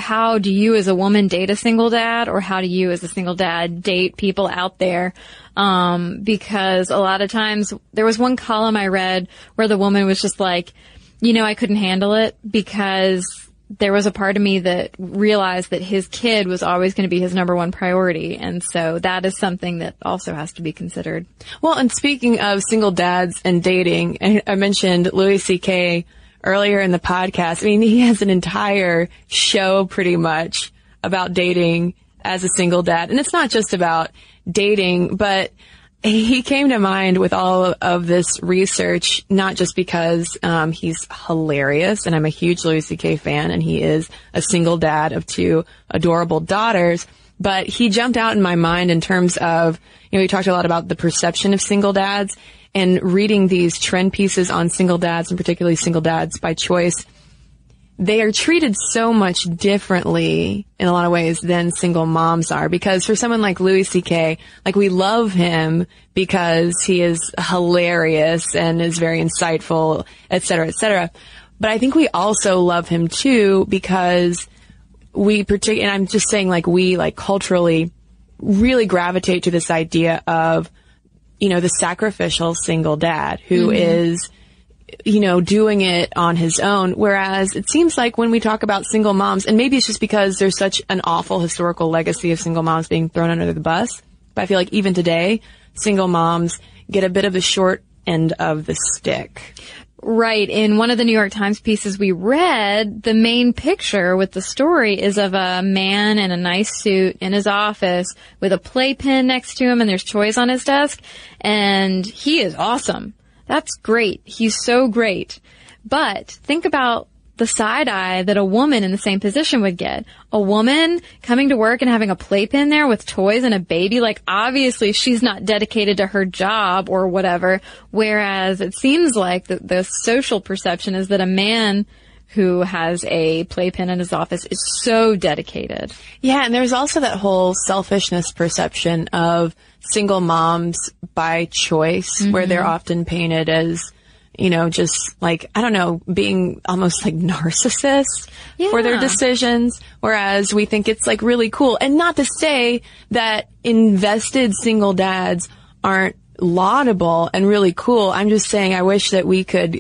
as a woman date a single dad, or how do you as a single dad date people out there? Because a lot of times there was one column I read where the woman was just like, I couldn't handle it because there was a part of me that realized that his kid was always going to be his number one priority. And so that is something that also has to be considered. Well, and speaking of single dads and dating, I mentioned Louis C.K. earlier in the podcast. I mean, he has an entire show pretty much about dating as a single dad. And it's not just about dating, but he came to mind with all of this research, not just because he's hilarious, and I'm a huge Louis C.K. fan, and he is a single dad of 2 adorable daughters, but he jumped out in my mind in terms of, we talked a lot about the perception of single dads, and reading these trend pieces on single dads, and particularly single dads by choice, they are treated so much differently in a lot of ways than single moms are. Because for someone like Louis C.K., like, we love him because he is hilarious and is very insightful, et cetera, et cetera. But I think we also love him too because and I'm just saying, like, we, like, culturally really gravitate to this idea of, the sacrificial single dad who is, doing it on his own. Whereas it seems like when we talk about single moms, and maybe it's just because there's such an awful historical legacy of single moms being thrown under the bus, but I feel like even today, single moms get a bit of the short end of the stick. Right. In one of the New York Times pieces we read, the main picture with the story is of a man in a nice suit in his office with a playpen next to him, and there's toys on his desk, and he is awesome. That's great. He's so great. But think about the side eye that a woman in the same position would get. A woman coming to work and having a playpen there with toys and a baby, like, obviously she's not dedicated to her job or whatever. Whereas it seems like the social perception is that a man who has a playpen in his office is so dedicated. Yeah, and there's also that whole selfishness perception of single moms by choice, where they're often painted as, just like, I don't know, being almost like narcissists for their decisions, whereas we think it's like really cool. And not to say that invested single dads aren't laudable and really cool. I'm just saying I wish that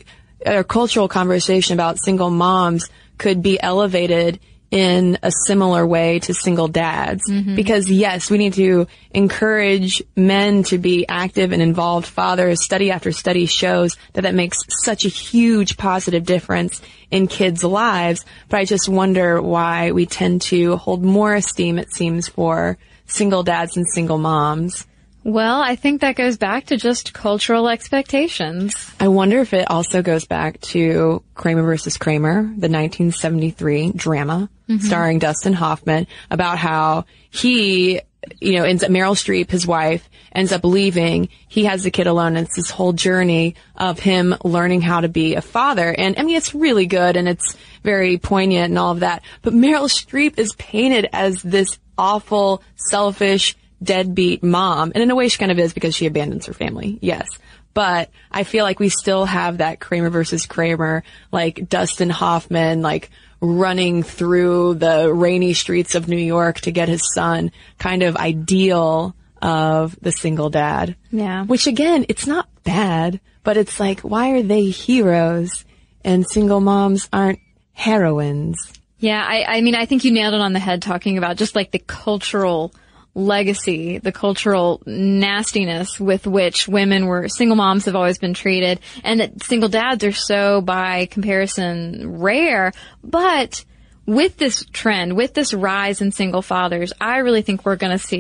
a cultural conversation about single moms could be elevated in a similar way to single dads. Because yes, we need to encourage men to be active and involved fathers. Study after study shows that makes such a huge positive difference in kids' lives. But I just wonder why we tend to hold more esteem, it seems, for single dads and single moms. Well, I think that goes back to just cultural expectations. I wonder if it also goes back to Kramer versus Kramer, the 1973 drama starring Dustin Hoffman, about how he, ends up, Meryl Streep, his wife, ends up leaving. He has the kid alone, and it's this whole journey of him learning how to be a father. And I mean, it's really good and it's very poignant and all of that. But Meryl Streep is painted as this awful, selfish, deadbeat mom. And in a way she kind of is, because she abandons her family. Yes. But I feel like we still have that Kramer versus Kramer, like Dustin Hoffman, like running through the rainy streets of New York to get his son kind of ideal of the single dad. Yeah. Which again, it's not bad, but it's like, why are they heroes and single moms aren't heroines? Yeah. I mean, I think you nailed it on the head talking about just like the cultural legacy, the cultural nastiness with which single moms have always been treated, and that single dads are so, by comparison, rare. But with this trend, with this rise in single fathers, I really think we're going to see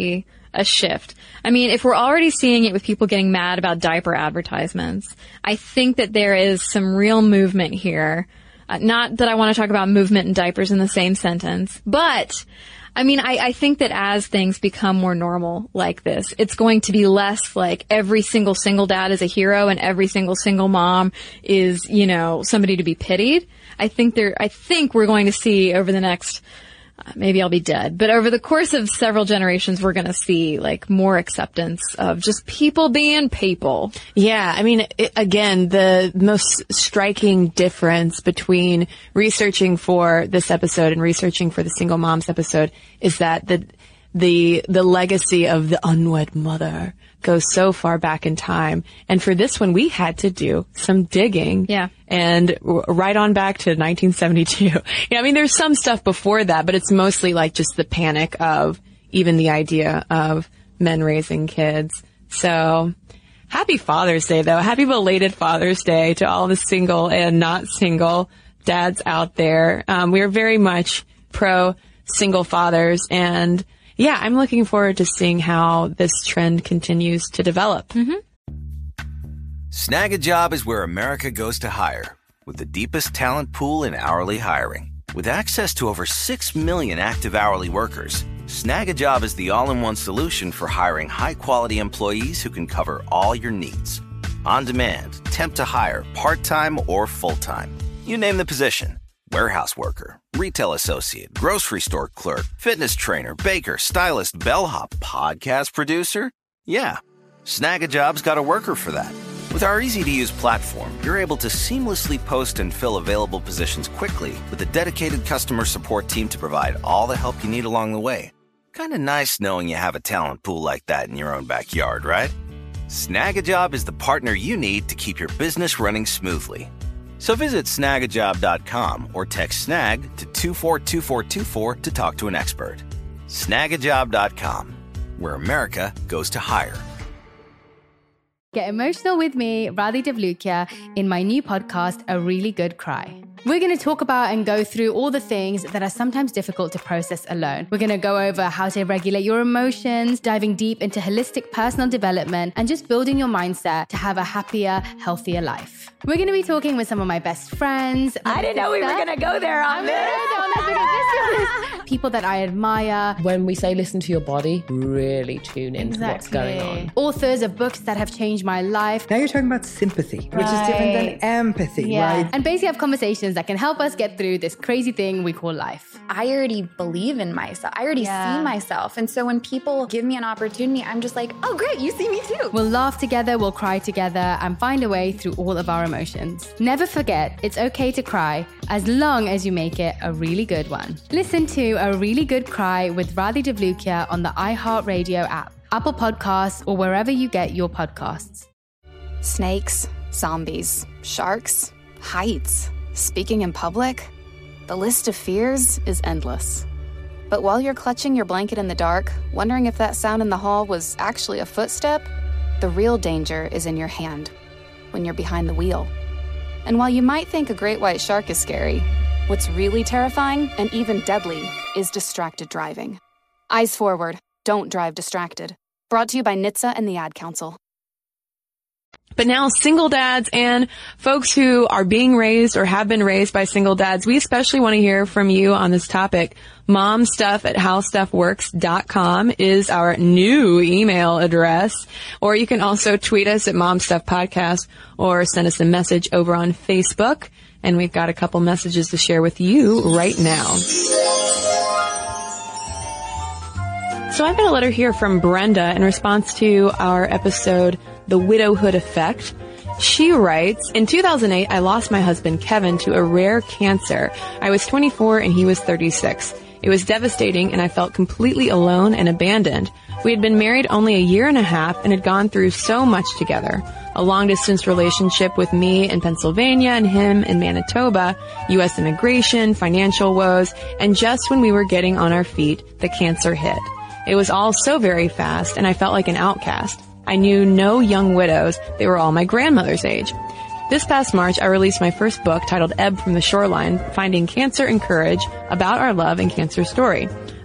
a shift. I mean, if we're already seeing it with people getting mad about diaper advertisements, I think that there is some real movement here. Not that I want to talk about movement and diapers in the same sentence, but I mean, I think that as things become more normal like this, it's going to be less like every single dad is a hero and every single mom is, you know, somebody to be pitied. I think we're going to see over the next, maybe I'll be dead, but over the course of several generations, we're going to see like more acceptance of just people being people. Yeah. I mean, again, the most striking difference between researching for this episode and researching for the single moms episode is that the legacy of the unwed mother goes so far back in time. And for this one, we had to do some digging. Yeah. And right on back to 1972. Yeah, I mean, there's some stuff before that, but it's mostly like just the panic of even the idea of men raising kids. So happy Father's Day, though. Happy belated Father's Day to all the single and not single dads out there. We are very much pro single fathers, and yeah, I'm looking forward to seeing how this trend continues to develop. Mm-hmm. Snag a Job is where America goes to hire, with the deepest talent pool in hourly hiring. With access to over 6 million active hourly workers, Snag a Job is the all-in-one solution for hiring high-quality employees who can cover all your needs. On demand, temp to hire, part-time or full-time. You name the position. Warehouse worker, retail associate, grocery store clerk, fitness trainer, baker, stylist, bellhop, podcast producer. Yeah, Snag a Job's got a worker for that. With our easy-to-use platform, you're able to seamlessly post and fill available positions quickly with a dedicated customer support team to provide all the help you need along the way. Kind of nice knowing you have a talent pool like that in your own backyard, right? Snag a Job is the partner you need to keep your business running smoothly. So visit snagajob.com or text snag to 242424 to talk to an expert. Snagajob.com, where America goes to hire. Get emotional with me, Radhi Devlukia, in my new podcast, A Really Good Cry. We're going to talk about and go through all the things that are sometimes difficult to process alone. We're going to go over how to regulate your emotions, diving deep into holistic personal development, and just building your mindset to have a happier, healthier life. We're going to be talking with some of my best friends. I didn't know we were going to go there on this. People that I admire. When we say listen to your body, really tune into what's going on. Authors of books that have changed my life. Now you're talking about sympathy, which is different than empathy, right? And basically have conversations that can help us get through this crazy thing we call life. I already believe in myself. I already see myself. And so when people give me an opportunity, I'm just like, oh, great, you see me too. We'll laugh together, we'll cry together, and find a way through all of our emotions. Never forget, it's okay to cry, as long as you make it a really good one. Listen to A Really Good Cry with Radhi Devlukia on the iHeartRadio app, Apple Podcasts, or wherever you get your podcasts. Snakes, zombies, sharks, heights, speaking in public. The list of fears is endless. But while you're clutching your blanket in the dark, wondering if that sound in the hall was actually a footstep, the real danger is in your hand, when you're behind the wheel. And while you might think a great white shark is scary, what's really terrifying and even deadly is distracted driving. Eyes forward, don't drive distracted. Brought to you by NHTSA and the Ad Council. But now single dads and folks who are being raised or have been raised by single dads, we especially want to hear from you on this topic. momstuff@howstuffworks.com is our new email address. Or you can also tweet us at momstuffpodcast or send us a message over on Facebook. And we've got a couple messages to share with you right now. So I've got a letter here from Brenda in response to our episode, The Widowhood Effect. She writes, in 2008, I lost my husband, Kevin, to a rare cancer. I was 24 and he was 36. It was devastating and I felt completely alone and abandoned. We had been married only a year and a half and had gone through so much together. A long-distance relationship with me in Pennsylvania and him in Manitoba, U.S. immigration, financial woes, and just when we were getting on our feet, the cancer hit. It was all so very fast, and I felt like an outcast. I knew no young widows. They were all my grandmother's age. This past March, I released my first book titled Ebb from the Shoreline, Finding Cancer and Courage, about our love and cancer story.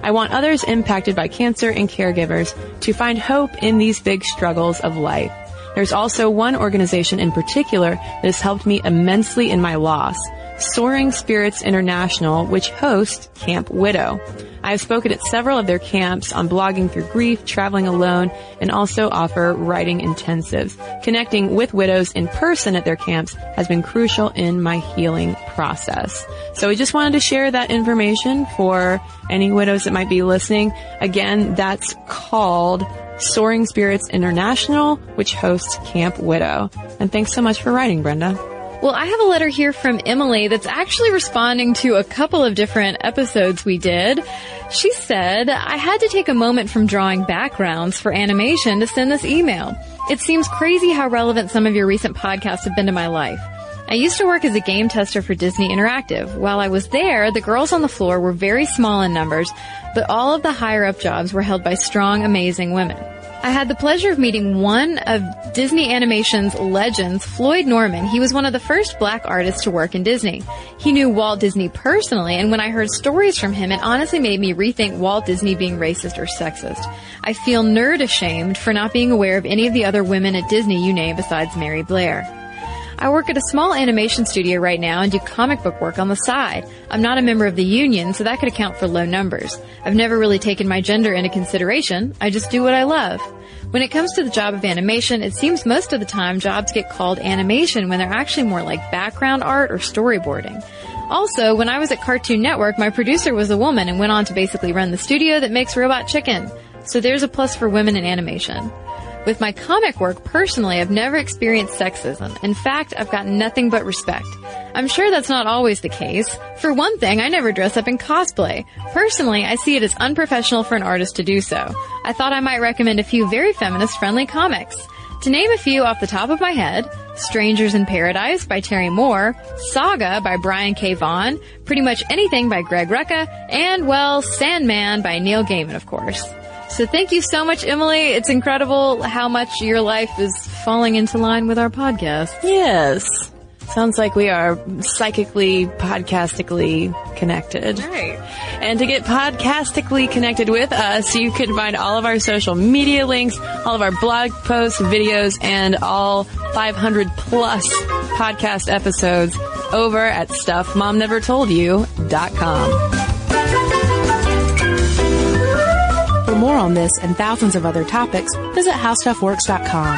I want others impacted by cancer and caregivers to find hope in these big struggles of life. There's also one organization in particular that has helped me immensely in my loss, Soaring Spirits International, which hosts Camp Widow. I have spoken at several of their camps on blogging through grief, traveling alone, and also offer writing intensives. Connecting with widows in person at their camps has been crucial in my healing process. So we just wanted to share that information for any widows that might be listening. Again, that's called Soaring Spirits International, which hosts Camp Widow. And thanks so much for writing, Brenda. Well, I have a letter here from Emily that's actually responding to a couple of different episodes we did. She said, I had to take a moment from drawing backgrounds for animation to send this email. It seems crazy how relevant some of your recent podcasts have been to my life. I used to work as a game tester for Disney Interactive. While I was there, the girls on the floor were very small in numbers, but all of the higher up jobs were held by strong, amazing women. I had the pleasure of meeting one of Disney Animation's legends, Floyd Norman. He was one of the first black artists to work in Disney. He knew Walt Disney personally, and when I heard stories from him, it honestly made me rethink Walt Disney being racist or sexist. I feel nerd ashamed for not being aware of any of the other women at Disney you name besides Mary Blair. I work at a small animation studio right now and do comic book work on the side. I'm not a member of the union, so that could account for low numbers. I've never really taken my gender into consideration. I just do what I love. When it comes to the job of animation, it seems most of the time jobs get called animation when they're actually more like background art or storyboarding. Also, when I was at Cartoon Network, my producer was a woman and went on to basically run the studio that makes Robot Chicken. So there's a plus for women in animation. With my comic work, personally, I've never experienced sexism. In fact, I've gotten nothing but respect. I'm sure that's not always the case. For one thing, I never dress up in cosplay. Personally, I see it as unprofessional for an artist to do so. I thought I might recommend a few very feminist-friendly comics. To name a few off the top of my head, Strangers in Paradise by Terry Moore, Saga by Brian K. Vaughan, Pretty Much Anything by Greg Rucka, and, well, Sandman by Neil Gaiman, of course. So thank you so much, Emily. It's incredible how much your life is falling into line with our podcast. Yes. Sounds like we are psychically, podcastically connected. Right. And to get podcastically connected with us, you can find all of our social media links, all of our blog posts, videos, and all 500 plus podcast episodes over at StuffMomNeverToldYou.com. For more on this and thousands of other topics, visit HowStuffWorks.com.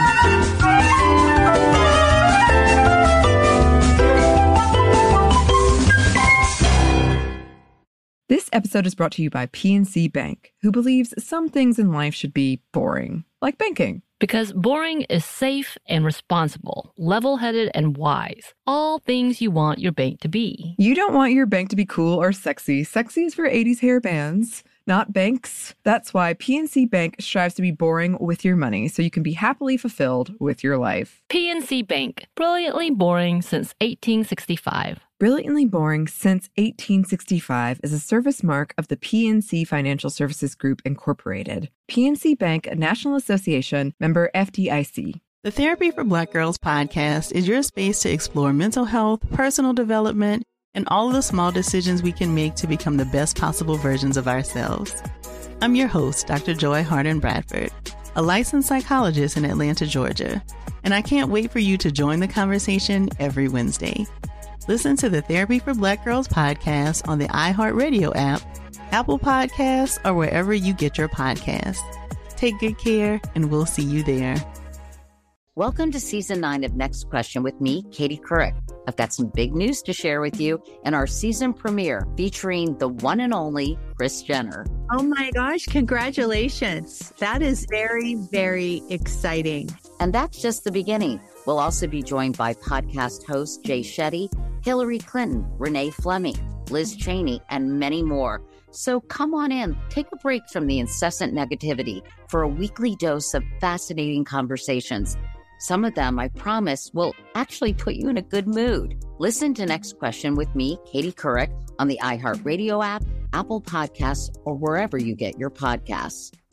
This episode is brought to you by PNC Bank, who believes some things in life should be boring, like banking. Because boring is safe and responsible, level-headed and wise. All things you want your bank to be. You don't want your bank to be cool or sexy. Sexy is for 80s hair bands, not banks. That's why PNC Bank strives to be boring with your money so you can be happily fulfilled with your life. PNC Bank, brilliantly boring since 1865. Brilliantly Boring Since 1865 is a service mark of the PNC Financial Services Group, Incorporated. PNC Bank, a National Association, member FDIC. The Therapy for Black Girls podcast is your space to explore mental health, personal development, and all of the small decisions we can make to become the best possible versions of ourselves. I'm your host, Dr. Joy Harden Bradford, a licensed psychologist in Atlanta, Georgia, and I can't wait for you to join the conversation every Wednesday. Listen to the Therapy for Black Girls podcast on the iHeartRadio app, Apple Podcasts, or wherever you get your podcasts. Take good care, and we'll see you there. Welcome to Season 9 of Next Question with me, Katie Couric. I've got some big news to share with you in our season premiere featuring the one and only Kris Jenner. Oh my gosh, congratulations. That is very, very exciting. And that's just the beginning. We'll also be joined by podcast host Jay Shetty, Hillary Clinton, Renee Fleming, Liz Cheney, and many more. So come on in, take a break from the incessant negativity for a weekly dose of fascinating conversations. Some of them, I promise, will actually put you in a good mood. Listen to Next Question with me, Katie Couric, on the iHeartRadio app, Apple Podcasts, or wherever you get your podcasts.